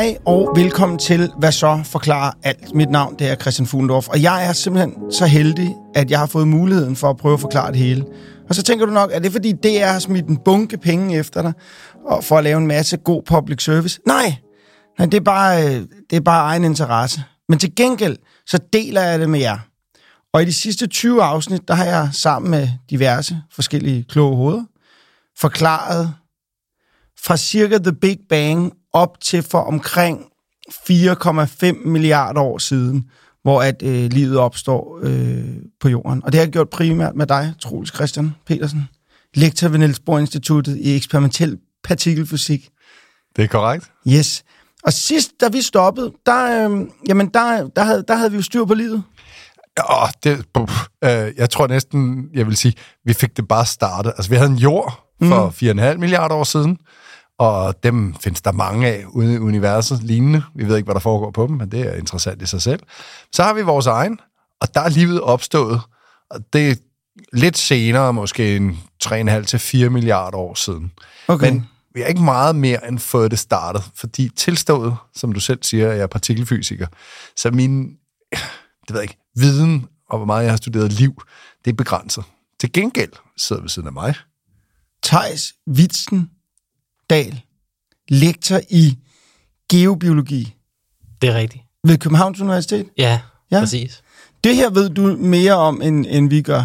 Hej og velkommen til Hvad så forklarer alt. Mit navn det er Christian Fuglendorf, og jeg er simpelthen så heldig, at jeg har fået muligheden for at prøve at forklare det hele. Og så tænker du nok, er det fordi DR har smidt en bunke penge efter dig, og for at lave en masse god public service? Nej, det er bare egen interesse. Men til gengæld, så deler jeg det med jer. Og i de sidste 20 afsnit, der har jeg sammen med diverse forskellige kloge hoveder forklaret fra cirka The Big Bang op til for omkring 4,5 milliarder år siden, hvor at livet opstår på jorden. Og det har jeg gjort primært med dig, Troels Christian Petersen, lektor ved Niels Bohr Instituttet i eksperimentel partikelfysik. Det er korrekt. Yes. Og sidst, da vi stoppede, der havde vi jo styr på livet. Jeg tror næsten, jeg vil sige, vi fik det bare startet. Altså, vi havde en jord for 4,5 milliarder år siden, og dem findes der mange af ude i universet, lignende. Vi ved ikke, hvad der foregår på dem, men det er interessant i sig selv. Så har vi vores egen, og der er livet opstået, og det er lidt senere, måske en 3,5 til 4 milliarder år siden. Okay. Men vi har ikke meget mere end fået det startet, fordi tilstået, som du selv siger, jeg er partikelfysiker, så min viden og hvor meget jeg har studeret liv, det er begrænset. Til gengæld sidder ved siden af mig Theis Witzendal, lektor i geobiologi. Det er rigtigt. Ved Københavns Universitet? Ja, præcis. Det her ved du mere om, end vi gør.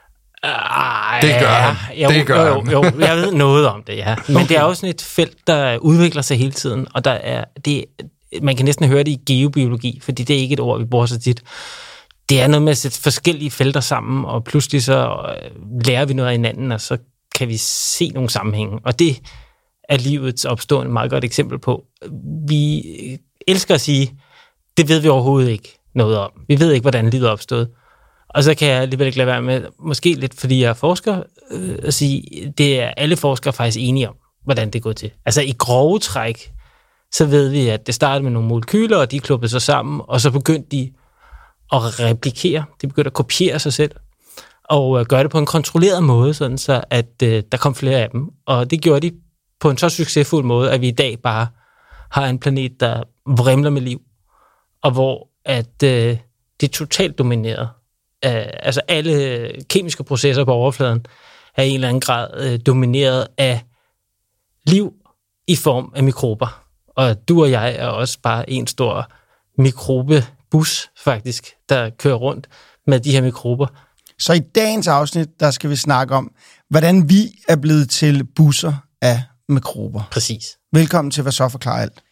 Det gør han. Jo, jeg ved noget om det, ja. Men det er også sådan et felt, der udvikler sig hele tiden, og man kan næsten høre det i geobiologi, fordi det er ikke et ord, vi bruger så tit. Det er noget med at sætte forskellige felter sammen, og pludselig så lærer vi noget af hinanden, og så kan vi se nogle sammenhænge. Og det er livets opstående et meget godt eksempel på. Vi elsker at sige, det ved vi overhovedet ikke noget om. Vi ved ikke, hvordan livet er opstået. Og så kan jeg alligevel ikke lade være med, måske lidt fordi jeg er forsker, at sige, det er alle forskere faktisk enige om, hvordan det går til. Altså i grove træk, så ved vi, at det startede med nogle molekyler, og de klubbede sig sammen, og så begyndte de at replikere. De begyndte at kopiere sig selv, og gøre det på en kontrolleret måde, sådan så at der kom flere af dem. Og det gjorde de på en så succesfuld måde, at vi i dag bare har en planet, der vrimler med liv, og hvor at det er totalt domineret. Altså alle kemiske processer på overfladen er i en eller anden grad domineret af liv i form af mikrober. Og du og jeg er også bare en stor mikrobebus, faktisk, der kører rundt med de her mikrober. Så i dagens afsnit, der skal vi snakke om, hvordan vi er blevet til busser af mikrober. Præcis. Velkommen til Hvad så forklarer alt.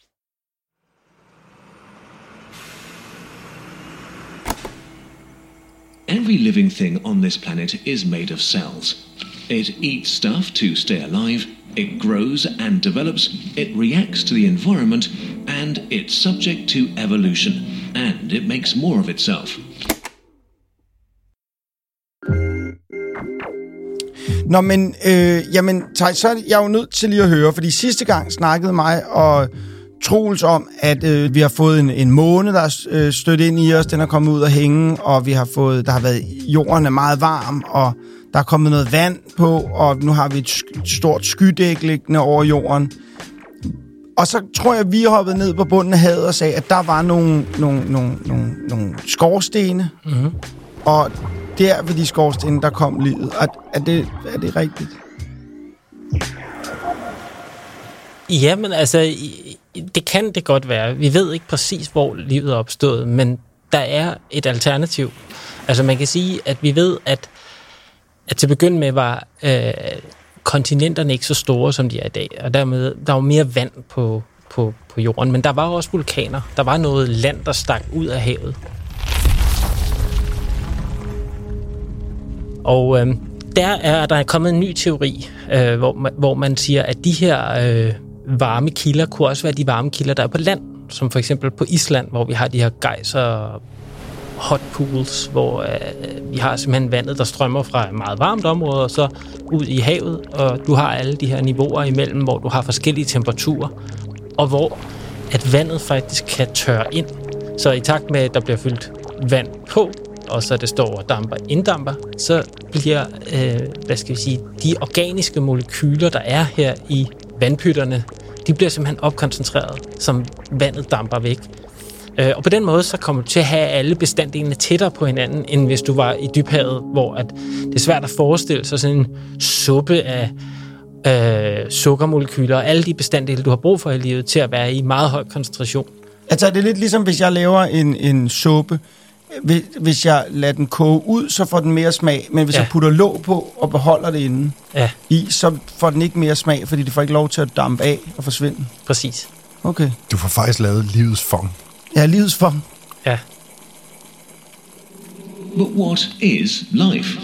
Every living thing on this planet is made of cells. It eats stuff to stay alive, it grows and develops, it reacts to the environment, and it's subject to evolution, and it makes more of itself. Nå, men, Theis, så er jeg jo nødt til lige at høre, fordi sidste gang snakkede mig og Troels om, at vi har fået en måne, der er stødt ind i os, den er kommet ud og hænge, og der har været, jorden er meget varm, og der er kommet noget vand på, og nu har vi et stort skydæk liggende over jorden. Og så tror jeg, vi hoppede ned på bunden af havet og sagde, at der var nogle skorstene, og der ved de skorstene, der kom livet. Er det rigtigt? Jamen, altså, det kan det godt være. Vi ved ikke præcis, hvor livet er opstået, men der er et alternativ. Altså, man kan sige, at vi ved, at til at begynde med var kontinenterne ikke så store, som de er i dag, og dermed der var mere vand på jorden, men der var også vulkaner. Der var noget land, der stak ud af havet. Og der er kommet en ny teori, hvor man siger, at de her varme kilder kunne også være de varme kilder, der er på land, som for eksempel på Island, hvor vi har de her gejser hot pools, hvor vi har simpelthen vandet, der strømmer fra et meget varmt område, og så ud i havet, og du har alle de her niveauer imellem, hvor du har forskellige temperaturer, og hvor at vandet faktisk kan tørre ind. Så i takt med, at der bliver fyldt vand på, og så det står og inddamper, så bliver, de organiske molekyler, der er her i vandpytterne, de bliver simpelthen opkoncentreret, som vandet damper væk. Og på den måde, så kommer du til at have alle bestanddelene tættere på hinanden, end hvis du var i dybhavet, hvor at det er svært at forestille sig sådan en suppe af sukkermolekyler og alle de bestanddele, du har brug for i livet, til at være i meget høj koncentration. Altså, det er lidt ligesom, hvis jeg laver en suppe. Hvis jeg lader den koge ud, så får den mere smag. Men hvis jeg putter låg på og beholder det inde i, så får den ikke mere smag, fordi det får ikke lov til at dampe af og forsvinde. Præcis. Okay. Du får faktisk lavet livets fong. Ja, livets fong. Ja. But what is life?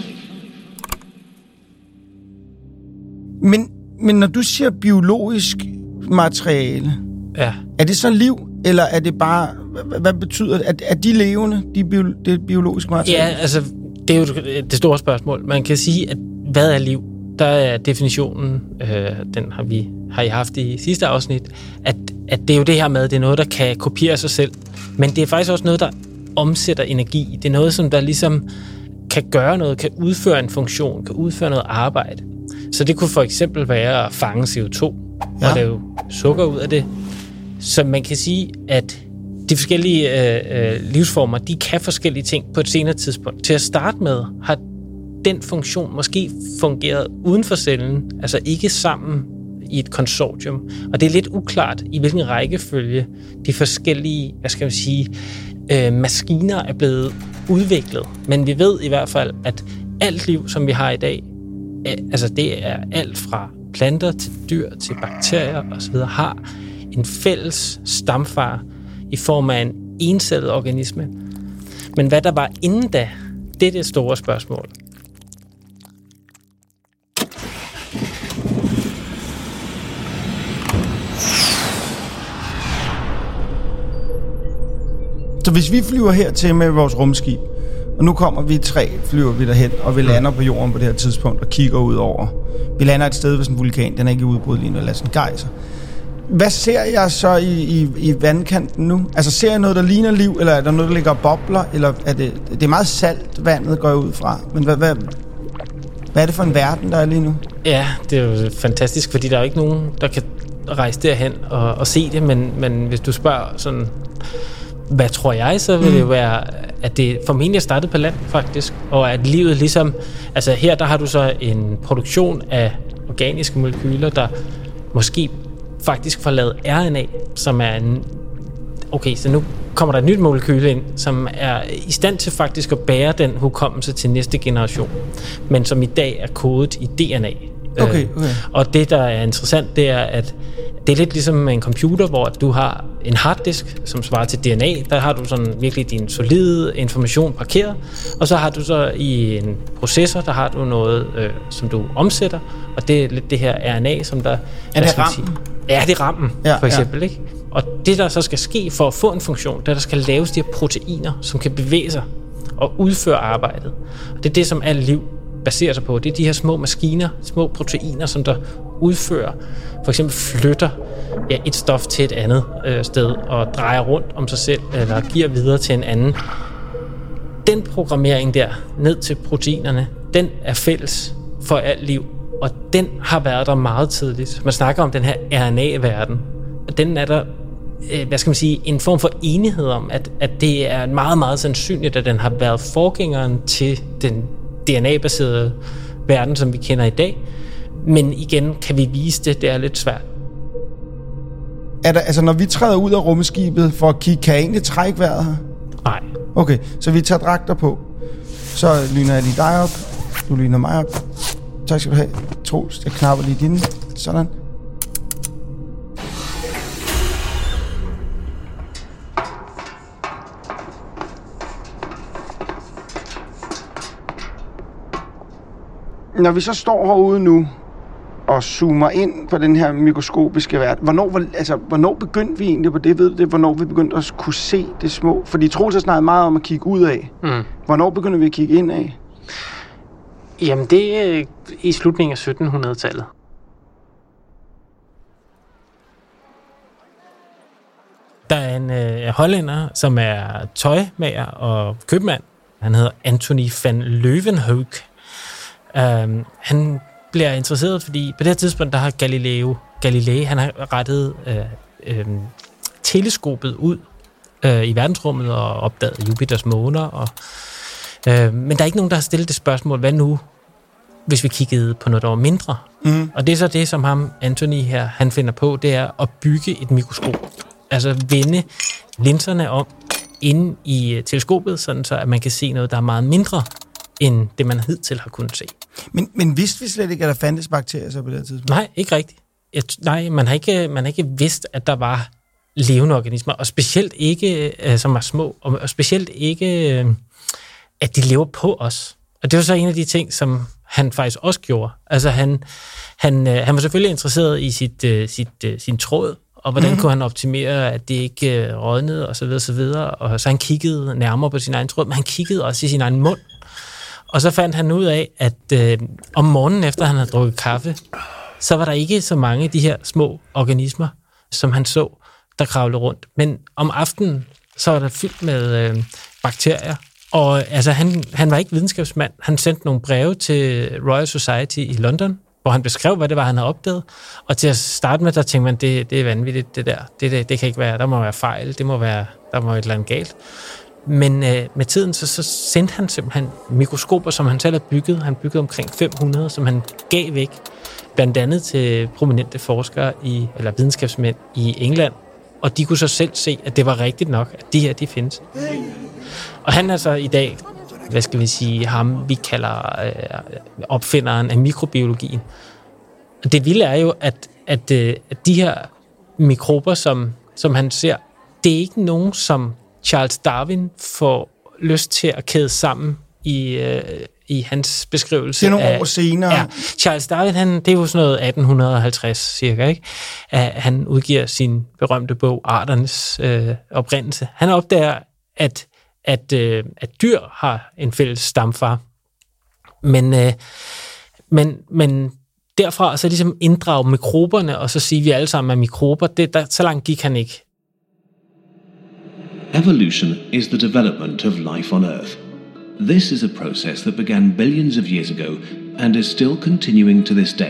Men når du siger biologisk materiale, er det så liv, eller er det bare... Hvad betyder det? Er de levende, det biologiske materiale? Ja, altså, det er jo det store spørgsmål. Man kan sige, at hvad er liv? Der er definitionen, den har I haft i sidste afsnit, at det er jo det her med, det er noget, der kan kopiere sig selv. Men det er faktisk også noget, der omsætter energi. Det er noget, som der ligesom kan gøre noget, kan udføre en funktion, kan udføre noget arbejde. Så det kunne for eksempel være at fange CO2 og lave sukker ud af det. Så man kan sige, at de forskellige livsformer, de kan forskellige ting på et senere tidspunkt. Til at starte med har den funktion måske fungeret uden for cellen, altså ikke sammen i et konsortium. Og det er lidt uklart, i hvilken rækkefølge de forskellige, maskiner er blevet udviklet. Men vi ved i hvert fald, at alt liv, som vi har i dag, altså det er alt fra planter til dyr til bakterier osv., har en fælles stamfar i form af en encellet organisme. Men hvad der var inden da, det er det store spørgsmål. Så hvis vi flyver hertil med vores rumskib, og nu kommer vi 3, flyver vi derhen, og vi lander på jorden på det her tidspunkt og kigger ud over. Vi lander et sted ved sådan en vulkan, den er ikke i udbrud lige nu, eller sådan en gejser. Hvad ser jeg så i vandkanten nu? Altså ser jeg noget, der ligner liv, eller er der noget, der ligger og bobler, eller er det er meget salt, vandet går jeg ud fra. Men hvad er det for en verden, der er lige nu? Ja, det er jo fantastisk, fordi der er jo ikke nogen, der kan rejse derhen og se det, men hvis du spørger sådan, hvad tror jeg, så vil det jo være, at det formentlig er startet på land, faktisk, og at livet ligesom, altså her, der har du så en produktion af organiske molekyler, der måske faktisk får lavet RNA, som er en... Okay, så nu kommer der et nyt molekyle ind, som er i stand til faktisk at bære den hukommelse til næste generation, men som i dag er kodet i DNA. Okay. Og det, der er interessant, det er, at det er lidt ligesom med en computer, hvor du har en harddisk, som svarer til DNA. Der har du sådan virkelig din solide information parkeret, og så har du så i en processor, der har du noget, som du omsætter, og det er lidt det her RNA, som der... Er det rammen? Ja, det er rammen, for eksempel, ikke? Og det, der så skal ske for at få en funktion, det er, der skal laves de her proteiner, som kan bevæge sig og udføre arbejdet. Og det er det, som alt liv baserer sig på. Det er de her små maskiner, små proteiner, som der udfører, for eksempel flytter et stof til et andet sted og drejer rundt om sig selv, eller giver videre til en anden. Den programmering der, ned til proteinerne, den er fælles for alt liv, og den har været der meget tidligt. Man snakker om den her RNA-verden, og den er der, en form for enighed om, at det er meget, meget sandsynligt, at den har været forgængeren til den DNA-baserede verden, som vi kender i dag. Men igen, kan vi vise det? Det er lidt svært. Altså, når vi træder ud af rumskibet for at kigge, kan jeg egentlig trække vejret her? Nej. Okay, så vi tager dragter på. Så lyner jeg lige dig op. Du lyner mig op. Tak skal du have. Troels, jeg knapper lige dine. Sådan. Når vi så står herude nu og zoomer ind på den her mikroskopiske verden, hvornår begyndte vi egentlig på det? Ved du det? Hvornår vi begyndte at kunne se det små? Fordi Troels har snakket meget om at kigge ud af. Hvornår begynder vi at kigge ind af? Jamen, det er i slutningen af 1700-tallet. Der er en hollænder, som er tøjmager og købmand. Han hedder Anthony van Leeuwenhoek. Han bliver interesseret, fordi på det her tidspunkt, der har Galileo Galilei, han har rettet teleskopet ud i verdensrummet og opdaget Jupiters måner. Men der er ikke nogen, der har stillet det spørgsmål, hvad nu, hvis vi kiggede på noget, der var mindre? Og det er så det, som ham, Anthony her, han finder på, det er at bygge et mikroskop. Altså vende linserne om inde i teleskopet, sådan så at man kan se noget, der er meget mindre, end det, man hidtil har kunnet se. Men vidste vi slet ikke, at der fandtes bakterier så på det tidspunkt? Nej, ikke rigtigt. Man har ikke vidst, at der var levende organismer, og specielt ikke, som var små, og specielt ikke, at de lever på os. Og det var så en af de ting, som han faktisk også gjorde. Altså han var selvfølgelig interesseret i sin tråd, og hvordan kunne han optimere, at det ikke rådnede, og så videre, og så videre. Og så han kiggede nærmere på sin egen tråd, men han kiggede også i sin egen mund. Og så fandt han ud af, at om morgenen efter han havde drukket kaffe, så var der ikke så mange af de her små organismer, som han så, der kravlede rundt. Men om aftenen, så var der fyldt med bakterier. Og altså, han var ikke videnskabsmand. Han sendte nogle breve til Royal Society i London, hvor han beskrev, hvad det var, han havde opdaget. Og til at starte med, der tænkte man, det er vanvittigt, det der. Det kan ikke være, der må være fejl, der må et eller andet galt. Men med tiden, så sendte han simpelthen mikroskoper, som han selv havde bygget. Han byggede omkring 500, som han gav væk, blandt andet til prominente forskere, eller videnskabsmænd i England. Og de kunne så selv se, at det var rigtigt nok, at de her, de findes. Og han er så i dag, hvad skal vi sige, ham vi kalder opfinderen af mikrobiologien. Og det vilde er jo, at de her mikrober, som han ser, det er ikke nogen, som Charles Darwin får lyst til at kæde sammen i hans beskrivelse. Det er nogle år senere. Ja, Charles Darwin, det er jo sådan noget 1850 cirka, ikke? Han udgiver sin berømte bog, Arternes oprindelse. Han opdager, at dyr har en fælles stamfar. Men derfra så ligesom inddrage mikroberne, og så sige, at vi alle sammen er mikrober, så langt gik han ikke. Evolution is the development of life on Earth. This is a process that began billions of years ago and is still continuing to this day.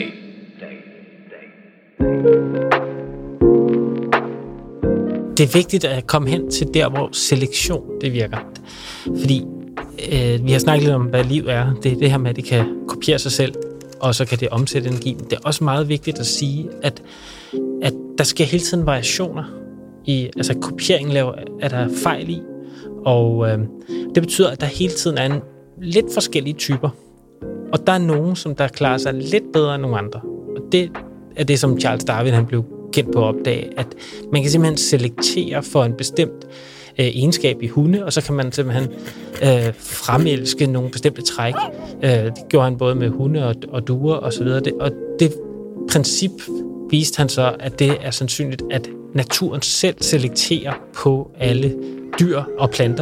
Det er vigtigt at komme hen til der, hvor selektion det virker. Fordi vi har snakket lidt om, hvad liv er. Det er det her med, at det kan kopiere sig selv, og så kan det omsætte energi. Det er også meget vigtigt at sige, at der sker hele tiden variationer. Altså kopieringen er der fejl i, og det betyder, at der hele tiden er lidt forskellige typer. Og der er nogen, som der klarer sig lidt bedre end nogle andre. Og det er det, som Charles Darwin han blev kendt på at opdage, at man kan simpelthen selektere for en bestemt egenskab i hunde, og så kan man simpelthen fremelske nogle bestemte træk. Det gjorde han både med hunde og duer og så videre. Og det princip viste han så, at det er sandsynligt, at naturen selv selekterer på alle dyr og planter.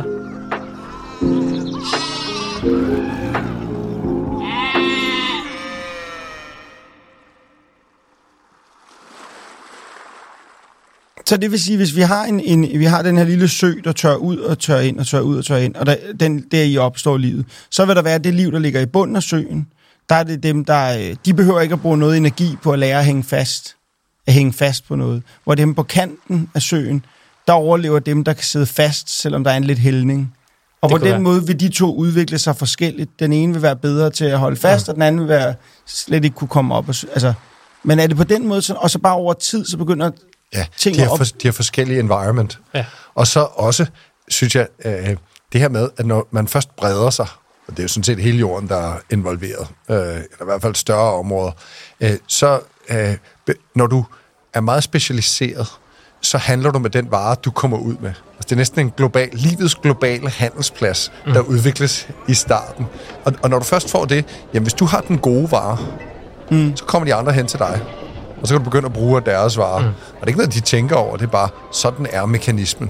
Så det vil sige, hvis vi har vi har den her lille sø, der tør ud og tør ind og tør ud og tør ind, og der i opstår livet, så vil der være det liv, der ligger i bunden af søen. Der er det dem, de behøver ikke at bruge noget energi på at lære at hænge fast på noget. Hvor dem på kanten af søen, der overlever dem, der kan sidde fast, selvom der er en lidt hældning. Og på den måde vil de to udvikle sig forskelligt. Den ene vil være bedre til at holde fast, og den anden vil slet ikke kunne komme op. Men er det på den måde, og så bare over tid, så begynder ting op? De har forskellige environment. Ja. Og så også, synes jeg, det her med, at når man først breder sig, og det er jo sådan set hele jorden, der er involveret, eller i hvert fald større områder, så når du er meget specialiseret, så handler du med den vare, du kommer ud med. Altså, det er næsten en livets globale handelsplads, der udvikles i starten. Og når du først får det, jamen hvis du har den gode vare, så kommer de andre hen til dig, og så kan du begynde at bruge deres varer. Og det er ikke noget, de tænker over, det er bare, sådan er mekanismen.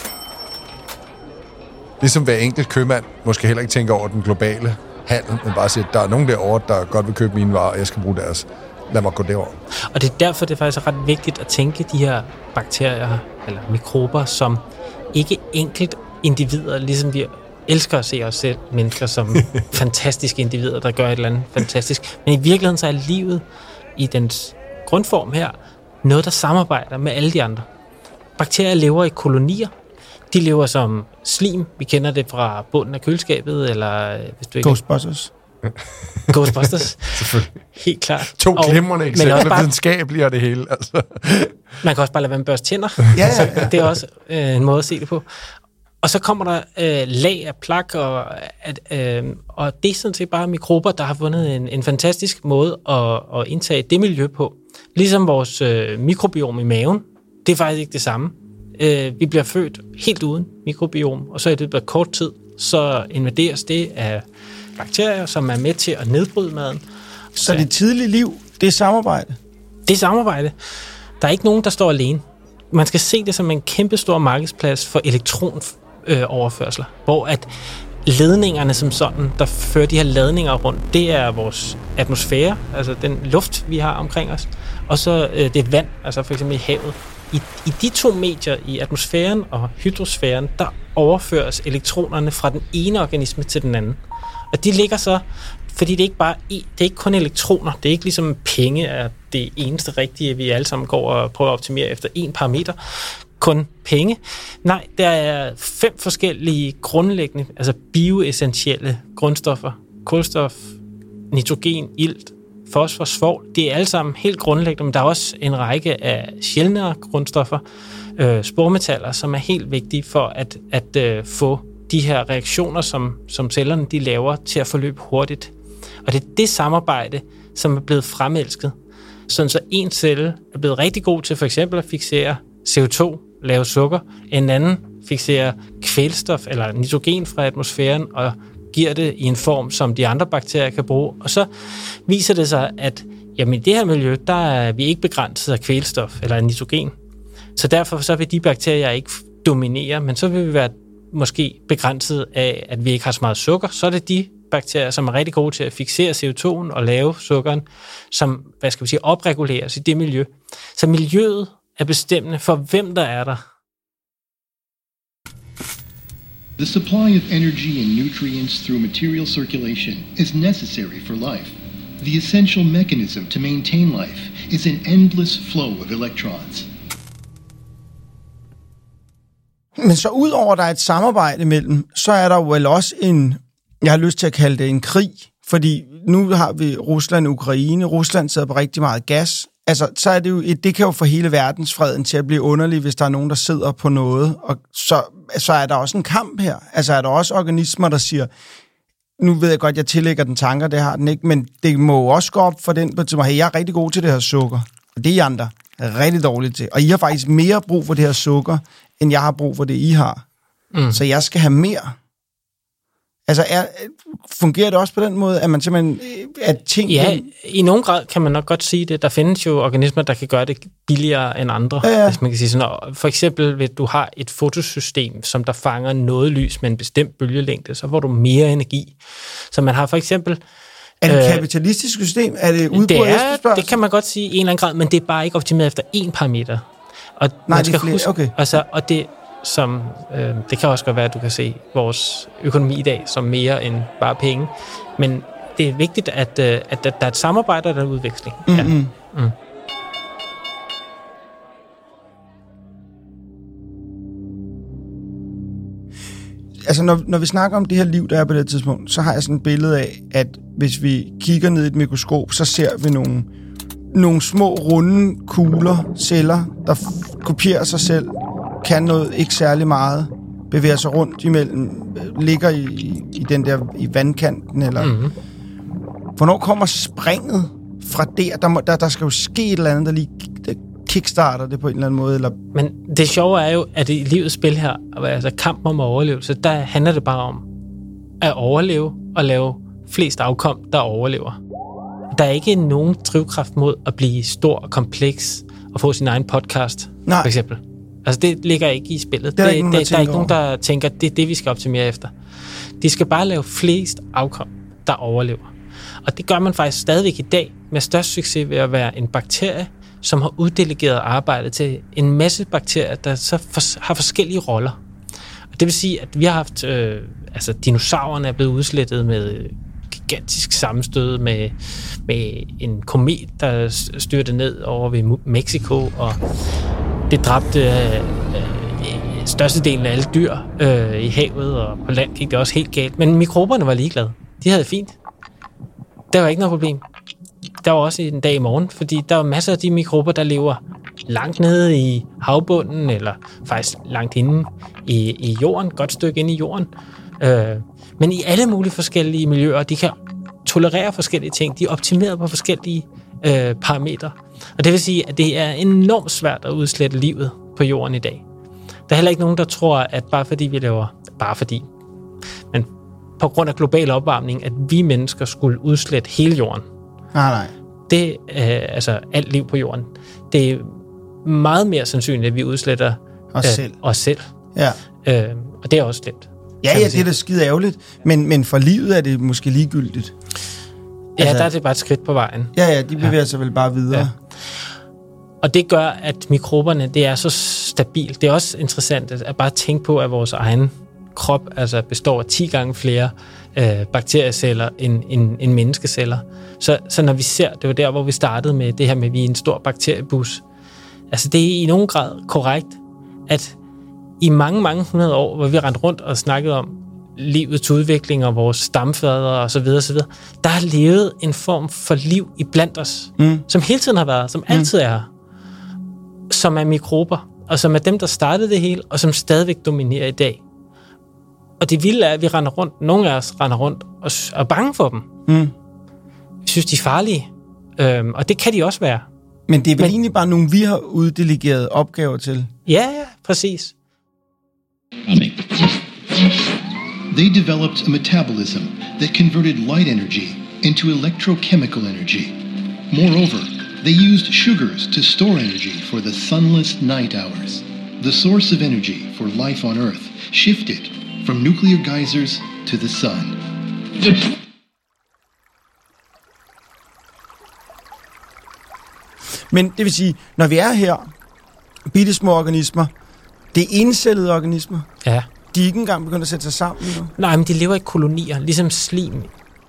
Ligesom hver enkelt købmand måske heller ikke tænker over den globale handel, men bare siger, at der er nogen derovre, der godt vil købe mine varer, og jeg skal bruge deres. Lad mig gå derover. Og det er derfor, det er faktisk ret vigtigt at tænke de her bakterier eller mikrober som ikke enkelt individer, ligesom vi elsker at se os selv, mennesker, som fantastiske individer, der gør et eller andet fantastisk. Men i virkeligheden så er livet i dens grundform her noget, der samarbejder med alle de andre. Bakterier lever i kolonier. De lever som slim. Vi kender det fra bunden af køleskabet, eller hvis du ikke... Ghostbusters. Ghostbusters. Selvfølgelig. Helt klart. 2 glimrende eksempler, bare, videnskabelige og det hele. Altså. Man kan også bare lade være med børste tænder. Ja. Så det er også en måde at se det på. Og så kommer der lag af plak, og det er sådan set bare mikrober, der har fundet en fantastisk måde at indtage det miljø på. Ligesom vores mikrobiom i maven. Det er faktisk ikke det samme. Vi bliver født helt uden mikrobiom, og så i det kort tid, så invaderes det af bakterier, som er med til at nedbryde maden. Så det tidlige liv, det er samarbejde? Det er samarbejde. Der er ikke nogen, der står alene. Man skal se det som en kæmpestor markedsplads for elektronoverførsler, hvor at ledningerne som sådan, der fører de her ladninger rundt, det er vores atmosfære, altså den luft, vi har omkring os, og så det vand, altså for eksempel i havet. I de 2 medier, i atmosfæren og hydrosfæren, der overføres elektronerne fra den ene organisme til den anden. Og de ligger så, fordi det er ikke kun elektroner, det er ikke ligesom penge er det eneste rigtige, vi alle sammen går og prøver at optimere efter en parameter, kun penge. Nej, der er 5 forskellige grundlæggende, altså bioessentielle grundstoffer. Kulstof, nitrogen, ilt, fosfor, svovl, det er alle sammen helt grundlæggende, men der er også en række af sjældnere grundstoffer, spormetaller, som er helt vigtige for at få de her reaktioner, som cellerne de laver, til at forløbe hurtigt. Og det er det samarbejde, som er blevet fremelsket. Sådan så en celle er blevet rigtig god til for eksempel at fiksere CO2, lave sukker, en anden fikserer kvælstof eller nitrogen fra atmosfæren og giver det i en form, som de andre bakterier kan bruge. Og så viser det sig, at jamen, i det her miljø, der er vi ikke begrænset af kvælstof eller nitrogen. Så derfor så vil de bakterier ikke dominere, men så vil vi være måske begrænset af, at vi ikke har så meget sukker. Så er det de bakterier, som er rigtig gode til at fiksere CO2'en og lave sukkeren, som, opreguleres i det miljø. Så miljøet er bestemmende for, hvem der er der. The supply of energy and nutrients through material circulation is necessary for life. The essential mechanism to maintain life is an endless flow of electrons. Men så ud over, at der er et samarbejde mellem, så er der jo vel også jeg har lyst til at kalde det en krig, fordi nu har vi Rusland og Ukraine. Rusland sidder på rigtig meget gas. Altså, så er det jo, det kan jo få hele verdensfreden til at blive underlig, hvis der er nogen, der sidder på noget. Og så er der også en kamp her. Altså, er der også organismer, der siger, nu ved jeg godt, jeg tillægger den tanker, det har den ikke, men det må jo også gå op for den, på hey, jeg er rigtig god til det her sukker, og det er I andre rigtig dårligt til. Og I har faktisk mere brug for det her sukker, end jeg har brug for det, I har. Så jeg skal have mere. Altså, fungerer det også på den måde, at man simpelthen... Ja, i nogen grad kan man nok godt sige det. Der findes jo organismer, der kan gøre det billigere end andre. Ja. Hvis man kan sige sådan, for eksempel, hvis du har et fotosystem, som der fanger noget lys med en bestemt bølgelængde, så får du mere energi. Så man har for eksempel... Er det et kapitalistisk system? Er det udbrud efterspørgsel? Det kan man godt sige i en eller anden grad, men det er bare ikke optimeret efter én parameter. Og nej, det er flere. Okay. Altså, og det... det kan også godt være, at du kan se vores økonomi i dag som mere end bare penge. Men det er vigtigt, at der er et samarbejde og der er udveksling. Mm-hmm. Ja. Mm. Altså, når vi snakker om det her liv, der er på det tidspunkt, så har jeg sådan et billede af, at hvis vi kigger ned i et mikroskop, så ser vi nogle små, runde kugler, celler, der kopierer sig selv, kan noget ikke særlig meget, bevæger sig rundt imellem, ligger i den der i vandkanten, eller... Mm-hmm. Hvornår kommer springet fra der skal jo ske et eller andet, der lige kickstarter det på en eller anden måde, eller... Men det sjove er jo, at i livets spil her, altså kamp om overlevelse, der handler det bare om at overleve og lave flest afkom, der overlever. Der er ikke nogen drivkraft mod at blive stor og kompleks og få sin egen podcast, for eksempel. Altså, det ligger ikke i spillet. Der er ikke nogen, der tænker, det er det, vi skal optimere efter. De skal bare lave flest afkom, der overlever. Og det gør man faktisk stadigvæk i dag med størst succes ved at være en bakterie, som har uddelegeret arbejdet til en masse bakterier, der så har forskellige roller. Og det vil sige, at vi har haft... dinosaurerne er blevet udslettet med gigantisk sammenstød med en komet, der styrte ned over ved Mexico, og det dræbte størstedelen af alle dyr i havet, og på land gik det også helt galt. Men mikroberne var ligeglade. De havde det fint. Der var ikke noget problem. Der var også en dag i morgen, fordi der var masser af de mikrober, der lever langt nede i havbunden, eller faktisk langt inde i jorden, godt stykke inde i jorden. Men i alle mulige forskellige miljøer, de kan tolerere forskellige ting. De er optimeret på forskellige parametre. Og det vil sige, at det er enormt svært at udslette livet på jorden i dag. Der er heller ikke nogen, der tror, at men på grund af global opvarmning, at vi mennesker skulle udslette hele jorden. Nej. Det er altså alt liv på jorden. Det er meget mere sandsynligt, at vi udsletter os selv. Ja. Og det er også slemt. Ja, det er da skide ærgerligt. Men for livet er det måske ligegyldigt. Ja, der er det bare et skridt på vejen. Ja, de bevæger sig vel bare videre. Ja. Og det gør, at mikroberne, det er så stabilt. Det er også interessant at bare tænke på, at vores egen krop altså består af 10 gange flere bakterieceller end menneskeceller. Så når vi ser, det var der, hvor vi startede med det her med, at vi er en stor bakteriebus. Altså det er i nogen grad korrekt, at i mange, mange hundrede år, hvor vi rendte rundt og snakkede om livets udvikling og vores stamfædre og så videre, der har levet en form for liv i blandt os, som hele tiden har været, som altid er her, som er mikrober, og som er dem, der startede det hele, og som stadigvæk dominerer i dag. Og det vilde er, at vi render rundt, nogle af os render rundt og er bange for dem. Vi synes, de er farlige, og det kan de også være. Men det er vel egentlig bare nogle, vi har uddelegeret opgaver til? Ja, præcis. They developed a metabolism that converted light energy into electrochemical energy. Moreover, they used sugars to store energy for the sunless night hours. The source of energy for life on Earth shifted from nuclear geysers to the sun. Men det vil sige, når vi er her, bitte små organismer, det er encellede organismer. Ja. De er ikke engang begyndt at sætte sig sammen nu. Nej, men de lever i kolonier, ligesom slim.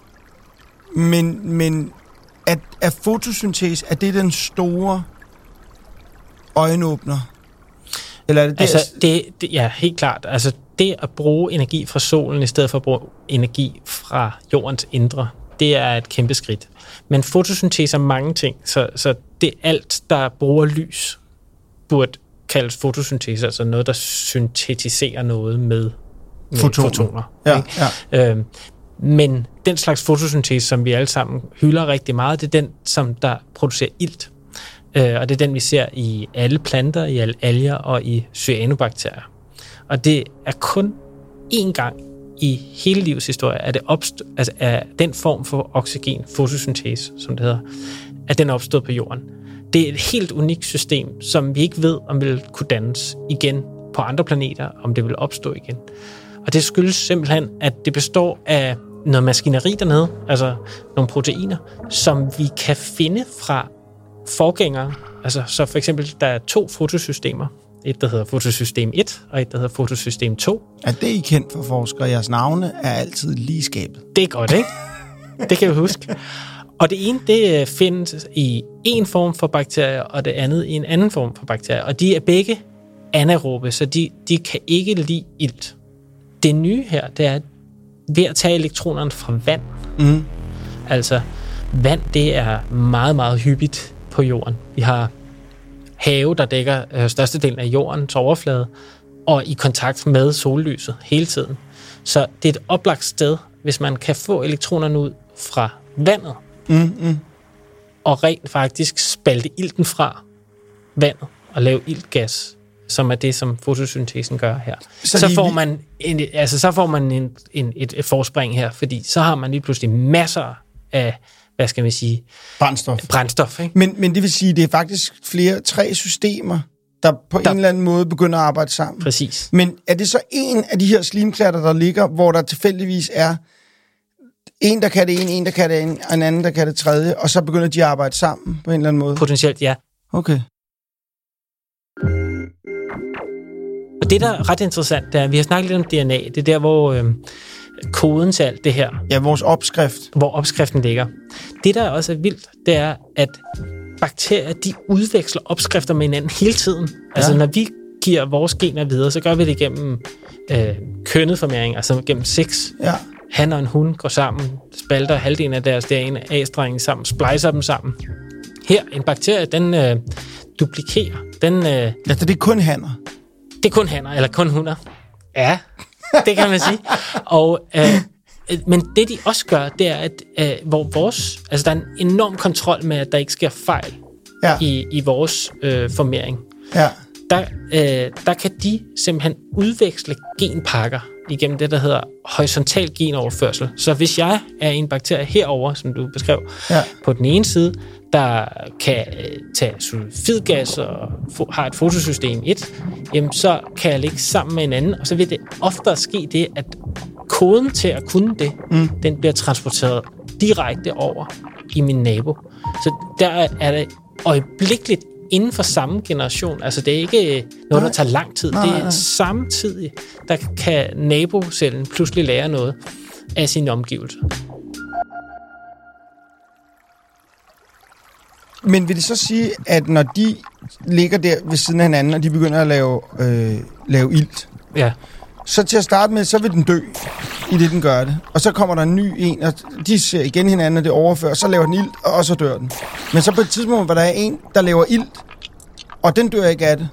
Men er fotosyntese, er det den store øjenåbner? Eller er det altså, ja, helt klart. Altså, det at bruge energi fra solen, i stedet for at bruge energi fra jordens indre, det er et kæmpe skridt. Men fotosyntese er mange ting, så det alt, der bruger lys, burde kaldes fotosyntese, altså noget, der syntetiserer noget med fotoner. Ja. Men den slags fotosyntese, som vi alle sammen hylder rigtig meget, det er den, som der producerer ilt. Og det er den, vi ser i alle planter, i alle alger og i cyanobakterier. Og det er kun én gang i hele livets historie, at det er den form for oxygen, fotosyntese, som det hedder, at den er opstået på jorden. Det er et helt unikt system, som vi ikke ved, om vil kunne dannes igen på andre planeter, om det vil opstå igen. Og det skyldes simpelthen, at det består af noget maskineri dernede, altså nogle proteiner, som vi kan finde fra forgængere. Altså, så for eksempel, der er 2 fotosystemer. Et, der hedder fotosystem 1, og et, der hedder fotosystem 2. Er det I kendt for forskere? Jeres navne er altid lige skabet. Det er godt, ikke? Det kan vi huske. Og det ene, det findes i en form for bakterier, og det andet i en anden form for bakterier. Og de er begge anaerobe, så de kan ikke lide ilt. Det nye her, det er ved at tage elektronerne fra vand. Altså, vand, det er meget, meget hyppigt på jorden. Vi har have, der dækker størstedelen af jordens overflade, og i kontakt med sollyset hele tiden. Så det er et oplagt sted, hvis man kan få elektronerne ud fra vandet, og rent faktisk spalte ilten fra vandet og lave iltgas, som er det, som fotosyntesen gør her. Så får man et forspring her, fordi så har man lige pludselig masser af, hvad skal man sige? Brændstof, ikke? Men det vil sige, det er faktisk 3 systemer, der på en eller anden måde begynder at arbejde sammen. Præcis. Men er det så en af de her slimklatter, der ligger, hvor der tilfældigvis er en, der kan det ene, en, der kan det en anden, der kan det tredje, og så begynder de at arbejde sammen på en eller anden måde? Potentielt, ja. Okay. Og det, der er ret interessant, det er, at vi har snakket lidt om DNA. Det er der, hvor koden til alt det her. Ja, vores opskrift. Hvor opskriften ligger. Det, der også er vildt, det er, at bakterier, de udveksler opskrifter med hinanden hele tiden. Ja. Altså, når vi giver vores gener videre, så gør vi det gennem kønnet formering, altså gennem sex. Ja. Han og en hund går sammen, spalter halvdelen af deres DNA-strenge sammen, splicer dem sammen. Her, en bakterie, den duplikerer. Altså, det er kun hanner. Det er kun hanner, eller kun hunder. Ja, det kan man sige. Og, men det, de også gør, det er, at der er en enorm kontrol med, at der ikke sker fejl i vores formering. Ja. Der kan de simpelthen udveksle genpakker igennem det, der hedder horisontal genoverførsel. Så hvis jeg er en bakterie herover, som du beskrev, på den ene side, der kan tage sulfidgas og har et fotosystem 1, jamen så kan jeg ligge sammen med en anden, og så vil det oftere ske det, at koden til at kunne det, den bliver transporteret direkte over i min nabo. Så der er det øjeblikkeligt inden for samme generation. Altså, det er ikke noget, der tager lang tid. Det er samtidig, der kan nabocellen pludselig lære noget af sine omgivelser. Men vil det så sige, at når de ligger der ved siden af hinanden, og de begynder at lave ilt, så til at starte med, så vil den dø, i det den gør det. Og så kommer der en ny en, og de ser igen hinanden, og det overfører, så laver den ilt, og så dør den. Men så på et tidspunkt, hvor der er en, der laver ilt, og den dør ikke af det.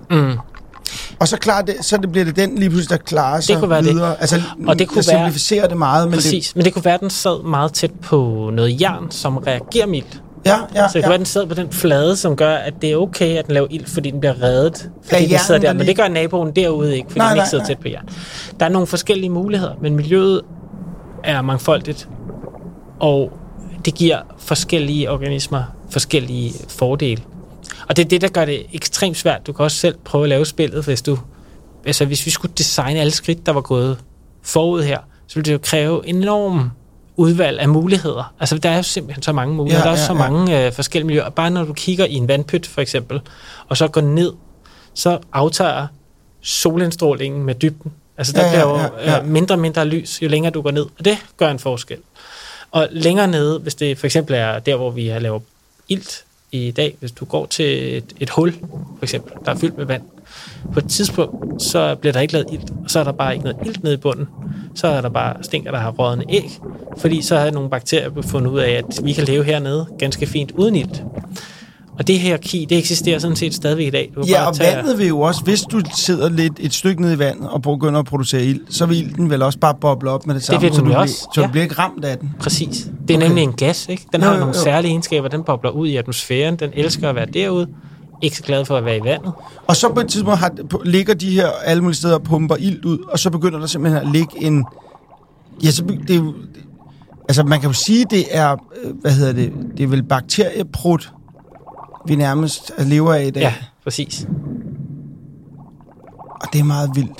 Og så bliver det den lige pludselig, der klarer sig videre. Det. Altså, og det kunne simplificerer det meget. Men præcis, men det kunne være, at den sad meget tæt på noget jern, som reagerer med ilt. Ja, så det kan være, at den sidder på den flade, som gør, at det er okay, at den laver ild, fordi den bliver reddet. Fordi den sidder der. Men det gør naboen derude ikke, fordi den ikke sidder tæt på jern. Der er nogle forskellige muligheder, men miljøet er mangfoldigt, og det giver forskellige organismer forskellige fordele. Og det er det, der gør det ekstremt svært. Du kan også selv prøve at lave spillet, hvis vi skulle designe alle skridt, der var gået forud her, så ville det jo kræve enorm udvalg af muligheder. Altså, der er jo simpelthen så mange muligheder. Der er så mange forskellige miljøer. Bare når du kigger i en vandpyt, for eksempel, og så går ned, så aftager solindstrålingen med dybden. Altså, der bliver jo mindre og mindre lys, jo længere du går ned. Og det gør en forskel. Og længere nede, hvis det for eksempel er der, hvor vi har lavet ilt i dag, hvis du går til et hul, for eksempel, der er fyldt med vand, på et tidspunkt, så bliver der ikke lavet ilt, og så er der bare ikke noget ilt nede i bunden. Så er der bare stinker, der har rådne æg, fordi så har nogle bakterier fundet ud af, at vi kan leve hernede ganske fint uden ilt. Og det hierarki, det eksisterer sådan set stadigvæk i dag. Og vandet vil jo også, hvis du sidder et stykke nede i vandet og begynder at producere ilt, så vil ilten vel også bare boble op med det samme, så du bliver ikke ramt af den. Præcis. Det er nemlig en gas, ikke? Den har nogle særlige egenskaber, den bobler ud i atmosfæren, den elsker at være derude, ikke så glad for at være i vandet. Og så på et tidspunkt ligger de her alle mulige steder og pumper ilt ud, og så begynder der simpelthen at ligge en... Ja, så det er jo... Altså, man kan jo sige, det er... Det er vel bakterieprut, vi nærmest lever af i dag. Ja, præcis. Og det er meget vildt.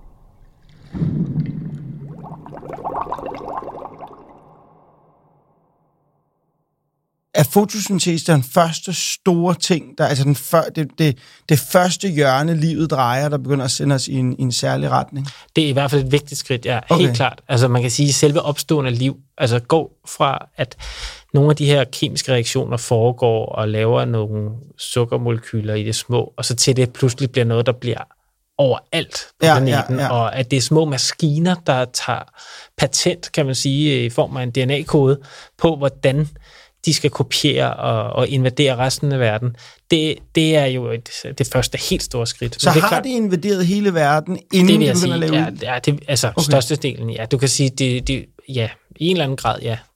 Er fotosyntese den første store ting, der, altså det første hjørne, livet drejer, der begynder at sende os i en særlig retning? Det er i hvert fald et vigtigt skridt, ja. Okay. Helt klart. Altså man kan sige, at selve opstående liv, altså går fra, at nogle af de her kemiske reaktioner foregår og laver nogle sukkermolekyler i det små, og så til det pludselig bliver noget, der bliver overalt på planeten, og at det er små maskiner, der tager patent, kan man sige, i form af en DNA-kode, på hvordan de skal kopiere og invadere resten af verden. Det er jo det første helt store skridt. Så har de invaderet hele verden, inden de begynder at lave det? Ja, det, altså størstedelen, ja. Du kan sige, det, ja, i en eller anden grad, ja.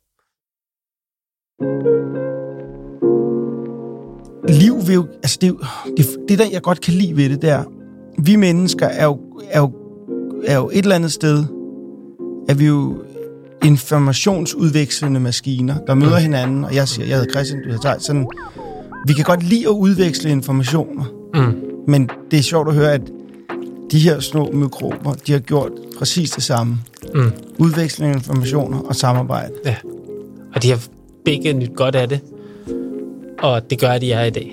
Liv vil jo, altså det der jeg godt kan lide ved det der, vi mennesker er jo et eller andet sted, er vi jo informationsudvekslende maskiner, der møder hinanden, og jeg hedder Christian, du hedder Theis, sådan, vi kan godt lide at udveksle informationer, men det er sjovt at høre, at de her små mikrober, de har gjort præcis det samme. Udveksling af informationer og samarbejde. Ja, og de har begge nyt godt af det, og det gør, at de er i dag.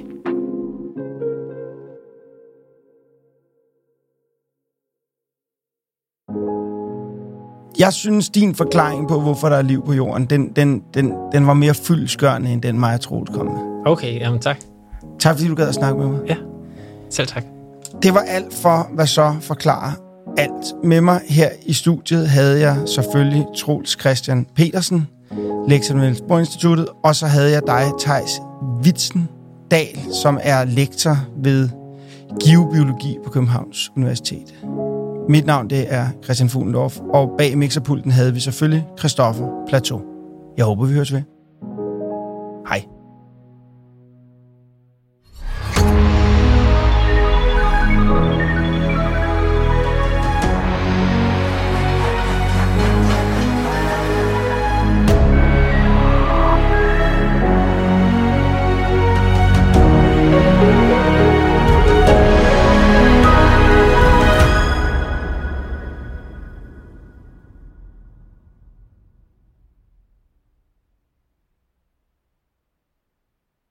Jeg synes, din forklaring på, hvorfor der er liv på jorden, den var mere fyldestgørende, end den mig og Troels kom med. Okay, jamen tak. Tak, fordi du gad at snakke med mig. Ja, selv tak. Det var alt for, hvad så forklarer alt. Med mig her i studiet havde jeg selvfølgelig Troels Christian Petersen, lektor ved Niels Bohr Instituttet, og så havde jeg dig, Theis Witzendal, som er lektor ved geobiologi på Københavns Universitet. Mit navn, det er Christian Fuglendorf, og bag mixerpulten havde vi selvfølgelig Christoffer Plateau. Jeg håber, vi høres ved. Hej.